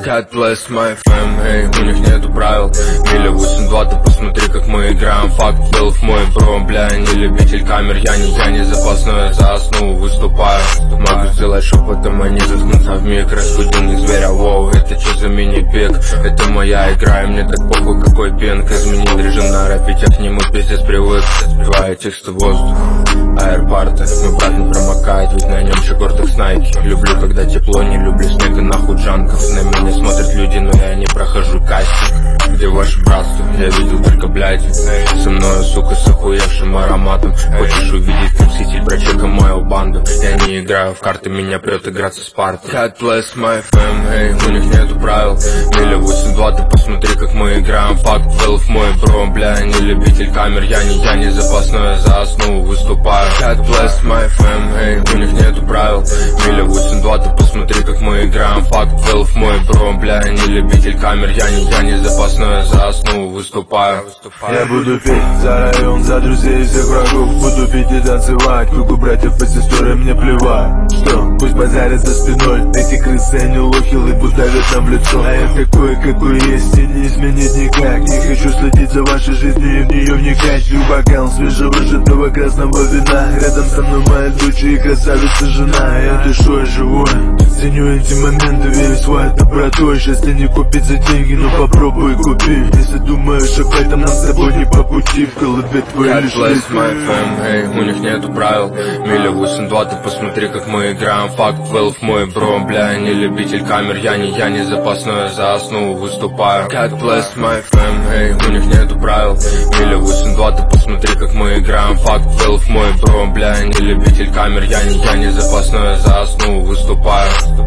God bless my fam, эй, у них нету правил. Миля 8-2, ты посмотри, как мы играем. Факт Велов мой бро, бля, я не любитель камер. Я не запасной, я за основу выступаю. Могу сделать шепотом, а не заткнуться в миг. Разбудил не зверя, воу, это что за мини-пик? Это моя игра, и мне так похуй, какой пенк. Изменить режим на рэпе, я к нему пиздец привык. Сбиваю тексты в воздух, аэропорты. Мой брат не промокает, ведь на нем же Гортекс Найки. Люблю, когда тепло, не люблю снег и нахуй джанков. На меня смотрят люди, но я не прохожу кастинг. Где ваше братство? Я видел только блядь. Со мною, сука, с охуевшим ароматом. Хочешь увидеть, как сетить брачека мою банду? Я не играю в карты, меня прет играться с Спартой. God bless my fam, эй, у них нету правил. Миля 8-2, ты посмотри, как мы играем. Факт Велов мой бро, бля, я не любитель камер. Я не запасной, я за основу выступаю. God bless my fam, эй, у них нету правил. Миля 8-2, ты посмотри, как мы играем. Факт Велов мой бро, бля, я не любитель камер. Я не запасной, я за основу выступаю. Я буду петь за район, за друзей и всех врагов. Буду петь и танцевать, кругу братьев и сестер, мне плевать. Что, пусть базарят за спиной. Эти крысы, они лохилы, пусть давят нам в лицо. А я такой, какой есть, и не изменить никак. Не хочу следить за вашей жизнью и в нее вникать. Пью бокал свежевыжатого красного вина. Рядом со мной моя дочь и красавица жена. Я душой живой, ценю эти моменты, верю своей добротой. Счастье не купить за деньги, но попробуй купи. Если думаешь об этом, нам с тобой не по пути. В голове твоей лишь God bless my fam, эй, у них нету правил. Миля 8-2, ты посмотри, как мы играем. Факт Велов мой бро, бля, я не любитель камер. Я не запасной, я за основу выступаю. God bless my fam, эй, у них нету правил. Миля 8-2, ты посмотри, как мы играем. Факт Велов мой бро, бля, я не любитель камер. Я не запасной, я за основу выступаю.